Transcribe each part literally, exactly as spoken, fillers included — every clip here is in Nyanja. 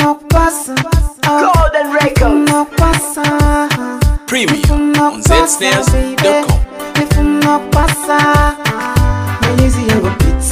Golden Records. Premium on Z Snares dot com. Lazy young pizza,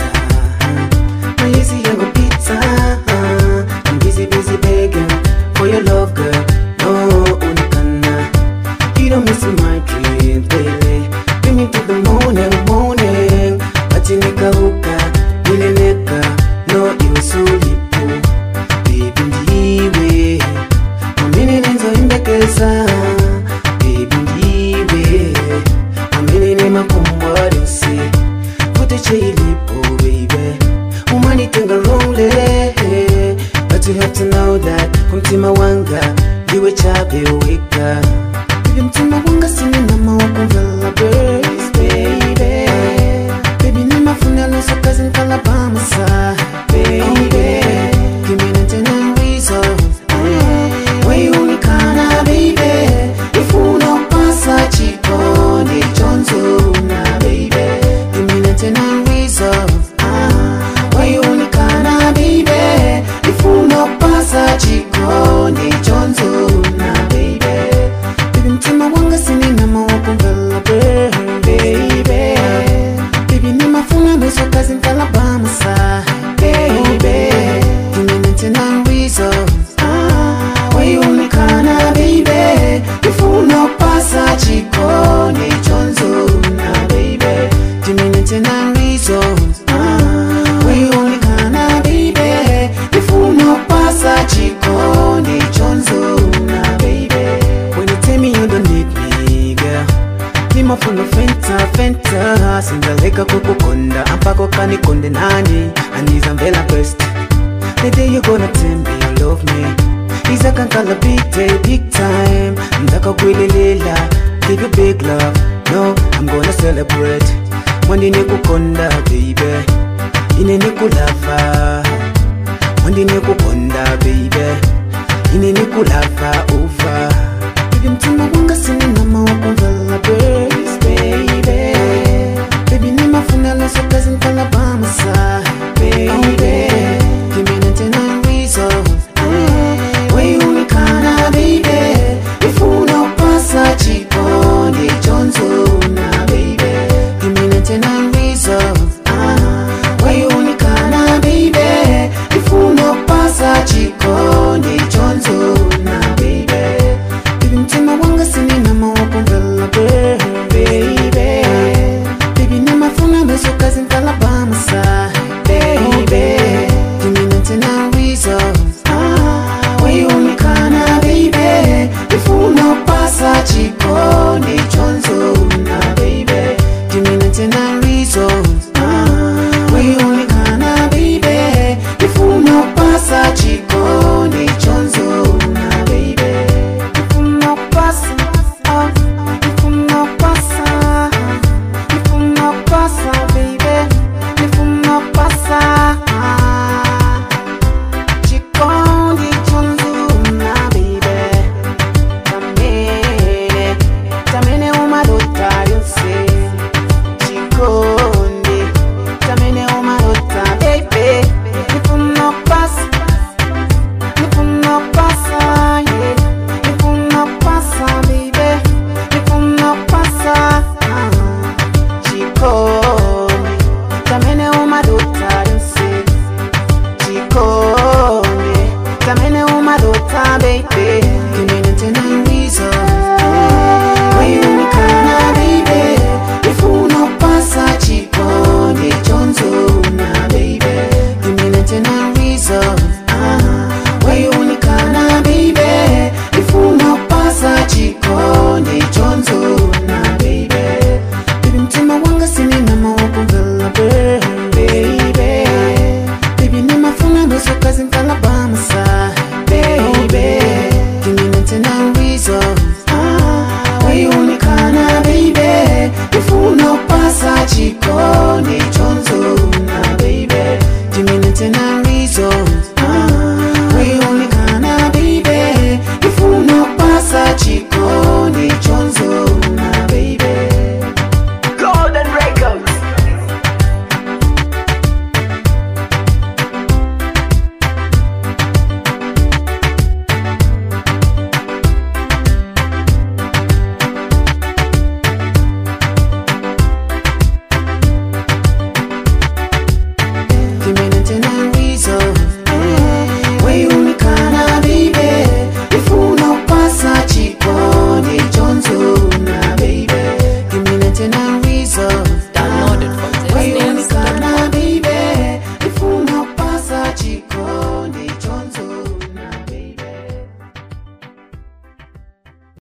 my lazy young pizza. I'm busy, busy begging for your love, girl. No, unikana. You don't miss my dreams, baby. Bring me to the morning, morning. Bachinika uka, nileleka. No, you so lipo, baby ndiwe. Mamini nenzo imbekeza, baby ndiwe. Mamini nema kumwadisi. Oh baby, woman it can go wrong, but you have to know that kumtima wanga, you a chabi wika. Kumtima wanga sini na mawakuvela birds, baby. Baby nima funelo so cousin Alabama side, baby. Give me the ten reasons why you only kinda, baby. If you no pasa chico, ni chonzo na baby. Ten reasons ah, why you only kinda, baby. If you no pasa chico, ni chonzo na baby. Baby mtima wanga sini na mawakuvela baby. Baby ni mafuna meso kazi Alabama side, baby. Give me the ten reasons ah, why you only kinda, baby. If you no pasa chico, ni chonzo na baby. Give me the ten reasons ah, why you only kinda, baby. If you no pasa chico, ni chonzo na baby. When you tell me you don't need me, girl, ni mafuno fenta, fenta. Singaleka kukukonda, ampako kani konde nani. Aniza mvela best. The day you gonna tell me you love me, Isa kankala big day, big time. Mdaka kwililela, give you big love. No, I'm gonna celebrate. Mwandi nikukonda baby, ine nikulava. Mwandi nikukonda baby, ine nikulava over. Baby mtima wanga sini na mawakuvela birds, baby. Baby ni mafunelo so kazi Alabama side, baby. Give me the ten reasons why you only kinda, baby. If you no pasa chico, ni chonzo na baby. Give me the ten reasons ah, why you only kinda, baby. If you no pasa chico, ni chonzo na baby. Baby mtima wanga sini na mawakuvela baby. Baby ni mafuna meso kazi Alabama side, baby. Give me the ten reasons ah, why you only kinda, baby. If you no pasa chico, ni chonzo na baby. Give me the ten reasons ah, why you only kinda, baby. If you no pasa chico, ni chonzo na baby. If you no pasa, oh, if you no pasa, if you no pasa, baby. If you no pasa ah, chico, ni chonzo na baby. Tamene, tamene umadota yose. Chikonde, tamene umarota, baby. If you no pasa, if you no pasa, yeah. If you no pasa, baby. If you no pasa, ah. Chikonde, tamene umarota, yose. Chikonde, tamene umarota, baby. Give me the ten reasons why you only kinda, baby. If you no pasa chico, ni chonzo na baby. Give me the ten reasons